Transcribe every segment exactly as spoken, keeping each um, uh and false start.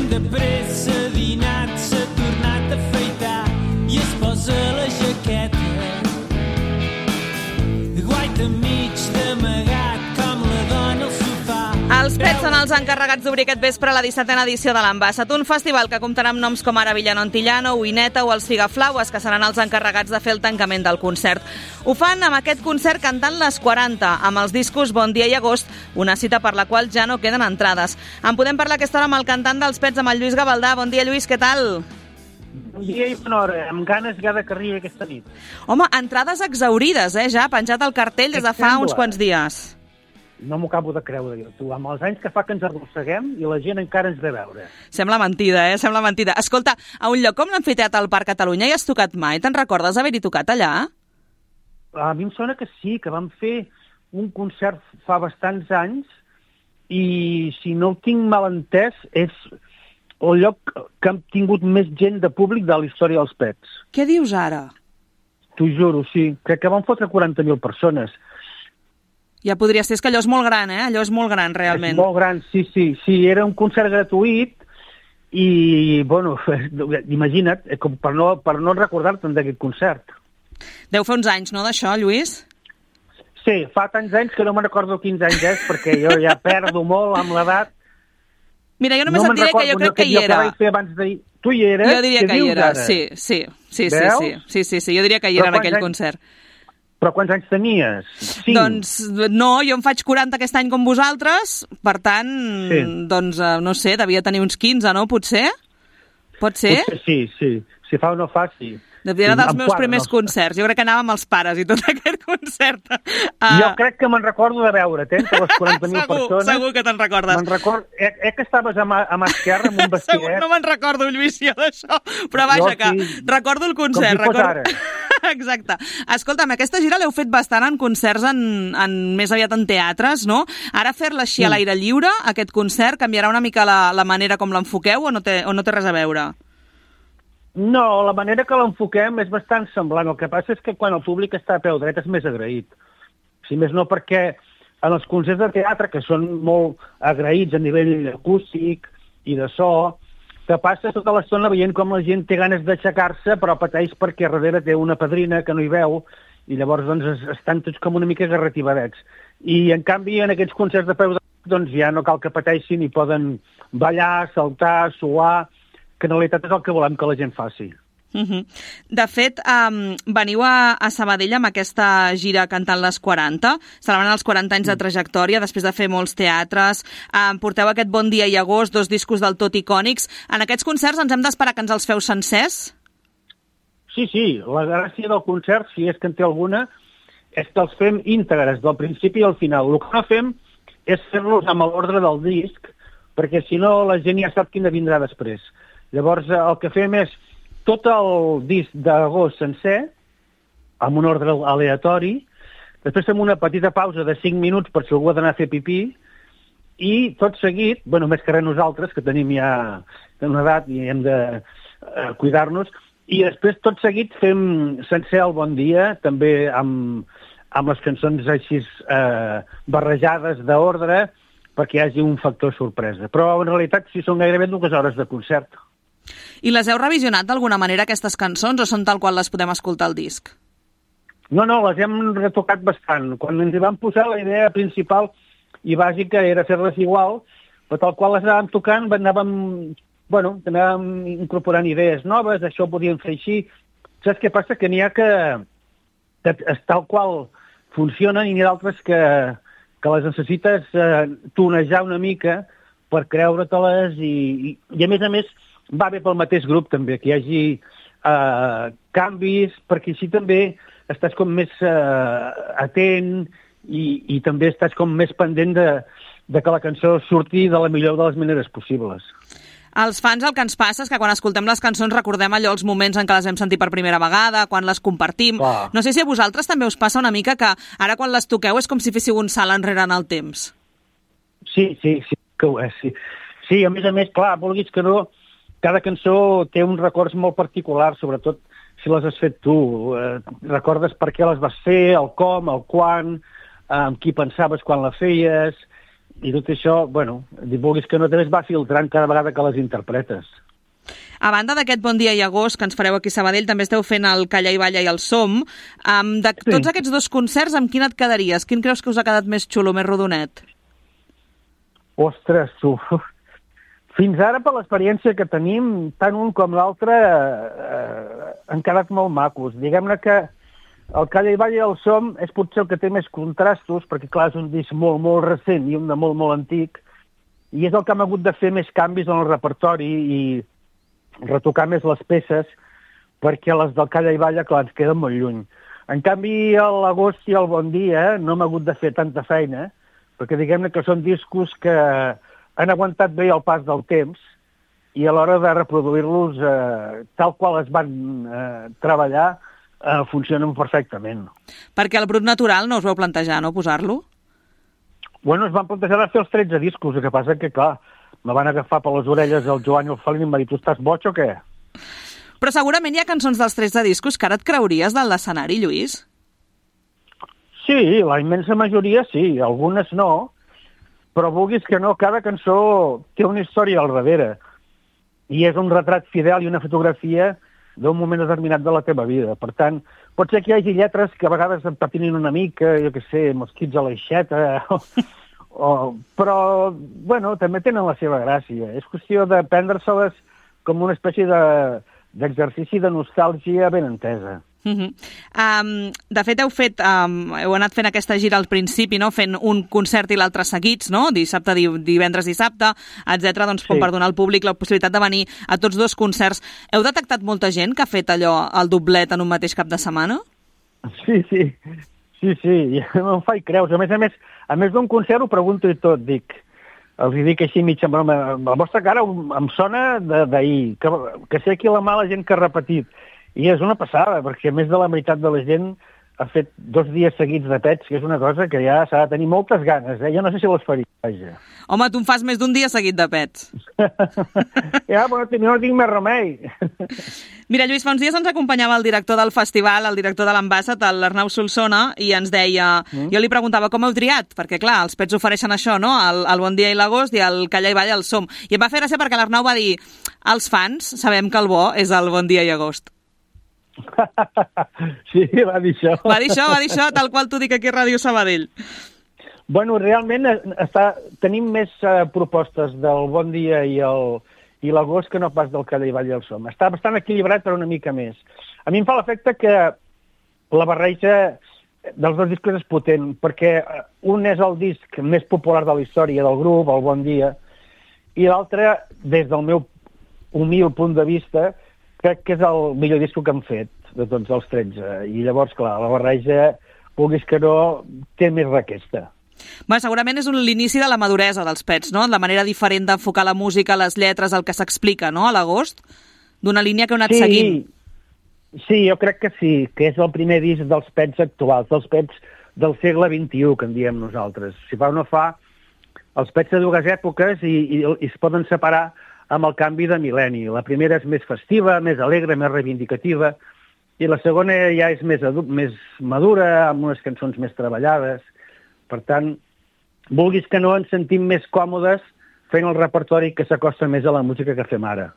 de pressa, dinat, s'ha tornat a afaitar i es posa la jaqueta. Guaita mig d'amagat com la dona al sofà. Els Pets són els encarregats d'obrir aquest vespre la dissetena edició de l'Ambassat, un festival que comptarà amb noms com ara Villano Antillano, Uineta o els Figaflaues, que seran els encarregats de fer el tancament del concert. Ho fan amb aquest concert cantant les quaranta, amb els discos Bon dia i Agost, una cita per la qual ja no queden entrades. En podem parlar aquesta hora amb el cantant dels Pets, amb el Lluís Gavaldà. Bon dia, Lluís, què tal? Bon dia i bona hora, amb ganes ja de que arribi aquesta nit. Home, entrades exaurides, eh, ja, penjat el cartell des de fa uns quants dies. No m'ho acabo de creure, jo, tu. Amb els anys que fa que ens arrosseguem i la gent encara ens ve a veure. Sembla mentida, eh? Sembla mentida. Escolta, a un lloc com l'Amfiteatre al Parc Catalunya hi has tocat mai? Te'n recordes haver-hi tocat allà? A mi em sona que sí, que vam fer un concert fa bastants anys i, si no ho tinc mal entès, és el lloc que hem tingut més gent de públic de la història dels Pets. Què dius ara? T'ho juro, sí. Crec que vam fotre quaranta mil persones. Ja podria ser, és que allò és molt gran, eh? Allò és molt gran, realment. És molt gran, sí, sí. Sí, era un concert gratuït i, bueno, imagina't, com per no, per no recordar-te'n d'aquest concert. Deu fer uns anys, no, d'això, Lluís? Sí, fa tants anys que no me'n recordo quins anys és, perquè jo ja perdo molt amb l'edat. Mira, jo només no et diré que jo crec que hi era. Tu hi eres? Jo diria que hi era, sí, sí, sí, sí, sí, sí, sí, sí, jo diria que hi era en aquell concert. Però quants anys tenies? Cinc. Doncs no, jo em faig quaranta aquest any com vosaltres, per tant, sí. doncs, no sé, devia tenir uns quinze, no, potser? Pot ser? Potser sí, sí. Si fa o no fa, sí. Devia ser dels meus primers concerts. Jo crec que anava amb els pares i tot aquest concert. Uh... Jo crec que me'n recordo de veure't, eh, entre les quaranta mil persones. Segur que te'n recordes. Me'n recordo... Eh, eh que estaves a mà, a mà esquerra amb un vestidet. Segur, no me'n recordo, Lluís, jo d'això. Però vaja, que sí. Recordo el concert. Com si fos ara. Exacte. Escolta'm, aquesta gira l'heu fet bastant en concerts, en, en més aviat en teatres, no? Ara fer-la així a l'aire lliure, aquest concert, canviarà una mica la, la manera com l'enfoqueu o, no té, o no té res a veure? No, la manera que l'enfoquem és bastant semblant. El que passa és que quan el públic està a peu dret és més agraït. Si més no perquè en els concerts de teatre, que són molt agraïts a nivell acústic i de so, que passa tota l'estona veient com la gent té ganes d'aixecar-se, però pateix perquè darrere té una padrina que no hi veu, i llavors doncs, estan tots com una mica garratibadets. I, en canvi, en aquests concerts de peu doncs, ja no cal que pateixin i poden ballar, saltar, suar, que en realitat és el que volem que la gent faci. Uh -huh. De fet, um, veniu a, a Sabadell amb aquesta gira cantant les quaranta, celebrant els quaranta anys de trajectòria, després de fer molts teatres, um, porteu aquest Bon dia i Agost, dos discos del tot icònics. En aquests concerts ens hem d'esperar que ens els feu sencers? Sí, sí, la gràcia del concert, si és que en té alguna, és que els fem íntegres, del principi al final. El que no fem és fer-los amb l'ordre del disc, perquè si no la gent ja sap quina vindrà després. Llavors, el que fem és tot el disc d'agost sencer, amb un ordre aleatori, després fem una petita pausa de cinc minuts per si algú ha d'anar a fer pipí, i tot seguit, bueno, més que res nosaltres, que tenim ja una edat i hem de eh, cuidar-nos, i després tot seguit fem sencer el Bon dia, també amb, amb les cançons així eh, barrejades d'ordre, perquè hi hagi un factor sorpresa. Però en realitat sí són gairebé dues hores de concert. I les heu revisionat d'alguna manera, aquestes cançons, o són tal qual les podem escoltar al disc? No, no, les hem retocat bastant. Quan ens hi vam posar, la idea principal i bàsica era fer-les igual, però tal qual les anàvem tocant, anàvem, bueno, anàvem incorporant idees noves, això ho podíem fer així. Saps què passa? Que n'hi ha que, que tal qual funcionen i n'hi ha d'altres que, que les necessites eh, tonejar una mica per creure-te-les i, i, i, a més a més, va bé pel mateix grup, també, que hi hagi uh, canvis, perquè així també estàs com més uh, atent i, i també estàs com més pendent de, de que la cançó surti de la millor de les maneres possibles. Als fans el que ens passa és que quan escoltem les cançons recordem allò els moments en què les hem sentit per primera vegada, quan les compartim. Clar. No sé si a vosaltres també us passa una mica que ara quan les toqueu és com si féssiu un salt enrere en el temps. Sí, sí, sí, que ho és, sí. Sí, a més a més, clar, vulguis que no, cada cançó té uns records molt particulars, sobretot si les has fet tu. Eh, recordes per què les vas fer, el com, el quan, amb qui pensaves quan la feies, i tot això, bueno, vulguis que no, també es va filtrant cada vegada que les interpretes. A banda d'aquest Bon dia i agost que ens fareu aquí a Sabadell, també esteu fent el Calla i Balla i el Som. Um, de sí. Tots aquests dos concerts, amb quin et quedaries? Quin creus que us ha quedat més xulo, més rodonet? Ostres, tu... Fins ara, per l'experiència que tenim, tant un com l'altre eh, han quedat molt macos. Diguem-ne que el Calla i Balla i el Som és potser el que té més contrastos, perquè clar, és un disc molt, molt recent i un de molt, molt antic, i és el que hem hagut de fer més canvis en el repertori i retocar més les peces, perquè les del Calla i Balla, clar, ens queden molt lluny. En canvi, l'agost i el Bon dia no hem hagut de fer tanta feina, perquè diguem-ne que són discos que han aguantat bé el pas del temps i a l'hora de reproduir-los eh, tal qual es van eh, treballar eh, funcionen perfectament. Perquè el Brut Natural no us vau plantejar, no, posar-lo? Bueno, es van plantejar de fer els tretze discos, el que passa que, clar, me van agafar per les orelles el Joan i el Felip i em va dir, tu estàs boig o què? Però segurament hi ha cançons dels tretze discos que ara et creuries del l'escenari, Lluís? Sí, la immensa majoria sí, algunes no, però vulguis que no, cada cançó té una història al darrere i és un retrat fidel i una fotografia d'un moment determinat de la teva vida. Per tant, pot ser que hi hagi lletres que a vegades em patinin una mica, jo què sé, mosquits a l'aixeta, o, o, però, bueno, també tenen la seva gràcia. És qüestió de prendre-se-les com una espècie de, d'exercici de nostàlgia ben entesa. Uh-huh. Um, de fet, heu fet, um, heu anat fent aquesta gira al principi, no? Fent un concert i l'altre seguits, no? Dissabte, divendres, dissabte, etcètera. Doncs sí. Com per donar al públic la possibilitat de venir a tots dos concerts. Heu detectat molta gent que ha fet allò, el doblet en un mateix cap de setmana? Sí, sí, sí, sí, no em faig creus. A més a més, a més d'un concert ho pregunto i tot, dic, els dic així mig en broma, la vostra cara em sona d'ahir, que, que sé aquí la mala gent que ha repetit. I és una passada, perquè més de la meitat de la gent ha fet dos dies seguits de pets, que és una cosa que ja s'ha de tenir moltes ganes, eh? Jo no sé si les faria, vaja. Home, tu en fas més d'un dia seguit de pets. Ja, però no tinc més remei. Mira, Lluís, fa uns dies ens acompanyava el director del festival, el director de l'Ambassat, l'Arnau Solsona, i ens deia... Mm. Jo li preguntava com heu triat, perquè, clar, els pets ofereixen això, no?, el, el Bon dia i l'agost i el Calla i Balla el Som. I em va fer gràcia perquè l'Arnau va dir els fans sabem que el bo és el Bon dia i agost. Sí, va dir això. Va dir això, va dir això, tal qual t'ho dic aquí a Ràdio Sabadell. Bueno, realment està, tenim més uh, propostes del Bon dia i el i l'agost que no pas del Calla i Balla i el Som. Està bastant equilibrat, però una mica més. A mi em fa l'efecte que la barreja dels dos discos és potent, perquè un és el disc més popular de la història del grup, el Bon dia, i l'altre, des del meu humil punt de vista, crec que és el millor disco que han fet de tots els tretze. I llavors, clar, la barreja, vulguis que no, té més requesta. Bé, segurament és un, l'inici de la maduresa dels Pets, no? La manera diferent d'enfocar la música, les lletres, el que s'explica, no?, a l'agost, d'una línia que heu anat sí, seguint. Sí, jo crec que sí, que és el primer disc dels Pets actuals, dels Pets del segle vint-i-u, que en diem nosaltres. Si fa o no fa, els Pets de dues èpoques i, i, i es poden separar amb el canvi de mil·lenni. La primera és més festiva, més alegre, més reivindicativa, i la segona ja és més, més madura, amb unes cançons més treballades. Per tant, vulguis que no, ens sentim més còmodes fent el repertori que s'acosta més a la música que fem ara.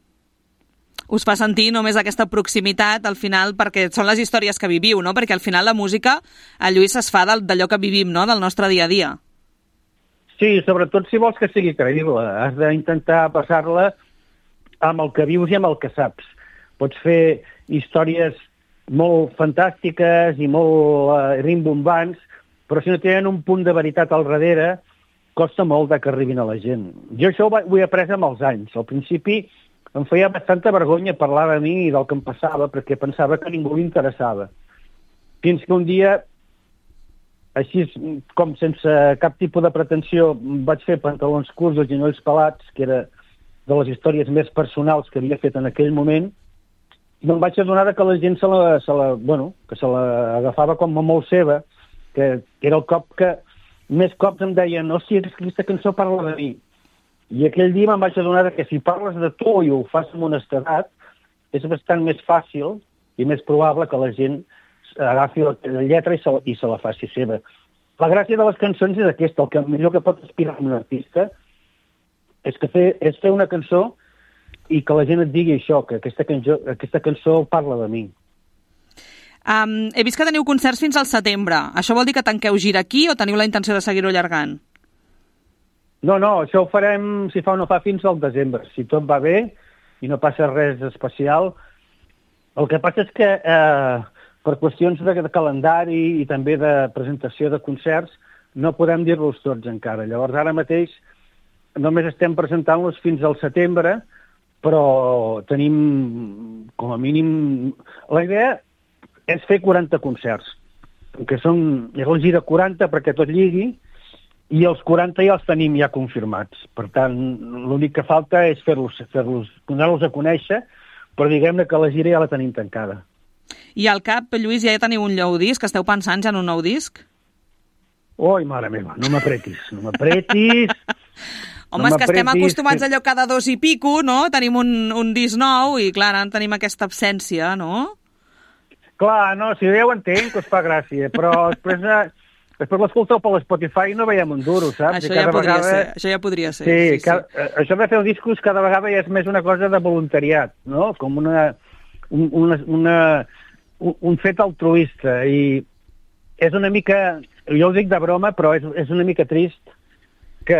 Us fa sentir només aquesta proximitat, al final, perquè són les històries que viviu, no? Perquè al final la música, a Lluís, es fa d'allò que vivim, no?, del nostre dia a dia. Sí, sobretot si vols que sigui creïble. Has d'intentar passar-la amb el que vius i amb el que saps. Pots fer històries molt fantàstiques i molt eh, rimbombants, però si no tenen un punt de veritat al darrere, costa molt de que arribin a la gent. Jo això ho, ho he après amb els anys. Al principi em feia bastanta vergonya parlar de mi i del que em passava, perquè pensava que ningú li interessava. Fins que un dia, així com sense cap tipus de pretensió, vaig fer pantalons curts i genolls pelats, que era de les històries més personals que havia fet en aquell moment, i em vaig adonar que la gent se la, se la, bueno, que se la agafava com a molt seva, que, que era el cop que més cops em deien, no, si aquesta cançó parla de mi. I aquell dia me'n vaig adonar que si parles de tu i ho fas amb honestedat, és bastant més fàcil i més probable que la gent agafi la lletra i se, i se la faci seva. la gràcia de les cançons és aquesta, el que millor que pot aspirar un artista és, que fer, és fer una cançó i que la gent et digui això, que aquesta cançó, aquesta cançó parla de mi. Um, he vist que teniu concerts fins al setembre. Això vol dir que tanqueu gira aquí o teniu la intenció de seguir-ho allargant? No, no, això ho farem, si fa o no fa, fins al desembre. Si tot va bé i no passa res especial. El que passa és que eh, per qüestions de, de calendari i també de presentació de concerts no podem dir-los tots encara. Llavors, ara mateix només estem presentant-los fins al setembre, però tenim, com a mínim... La idea és fer quaranta concerts, que són, és la gira quaranta perquè tot lligui, i els quaranta ja els tenim ja confirmats. Per tant, l'únic que falta és fer-los, fer-los, donar-los a conèixer, però diguem-ne que la gira ja la tenim tancada. I al cap, Lluís, ja teniu un nou disc? Esteu pensant ja en un nou disc? Oi, mare meva, no m'apretis, no m'apretis... Home, no és que estem acostumats a allò cada dos i pico, no? Tenim un, un disc nou i, clar, ara tenim aquesta absència, no? Clar, no, si ja ho entenc, que us fa gràcia, però després, després l'escolteu per l'Spotify i no veiem un duro, saps? Això ja podria vegada... ser, això ja podria ser. Sí, sí, sí. Cada, això de fer els discos cada vegada ja és més una cosa de voluntariat, no? Com una, un, una, una, un, un fet altruista, i és una mica, jo ho dic de broma, però és, és una mica trist que...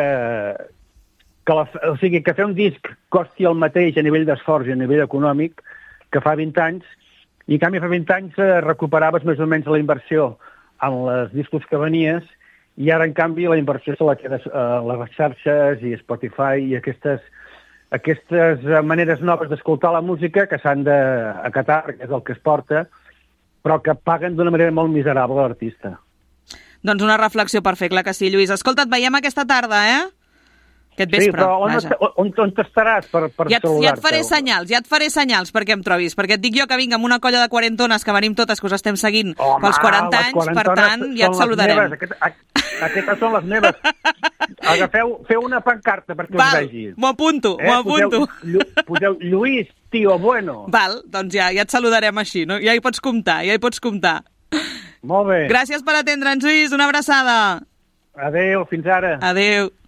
Que, la, o sigui, que fer un disc costi el mateix a nivell d'esforç i a nivell econòmic que fa vint anys, i en canvi fa vint anys eh, recuperaves més o menys la inversió en els discos que venies, i ara en canvi la inversió se la quedes a les xarxes i Spotify i aquestes, aquestes maneres noves d'escoltar la música que s'han d'acatar, que és el que es porta, però que paguen d'una manera molt miserable l'artista. Doncs una reflexió per fer, clar que sí, Lluís. Escolta, et veiem aquesta tarda, eh? Aquest vespre, sí, però on, vaja. on, on t'estaràs per, per ja et, saludar-te? Ja et faré senyals, ja et faré senyals perquè em trobis, perquè et dic jo que vinc amb una colla de quarantones que venim totes, que us estem seguint Home, pels quaranta anys, per tant, ja et saludarem. Aquest, aquestes són les meves. Agafeu, feu una pancarta perquè Val, us vegi. M'ho apunto, eh? m'ho apunto. Poseu, poseu Lluís, tio bueno. Val, doncs ja, ja et saludarem així, no? Ja hi pots comptar, ja hi pots comptar. Molt bé. Gràcies per atendre'ns, Lluís, una abraçada. Adéu, fins ara. Adéu.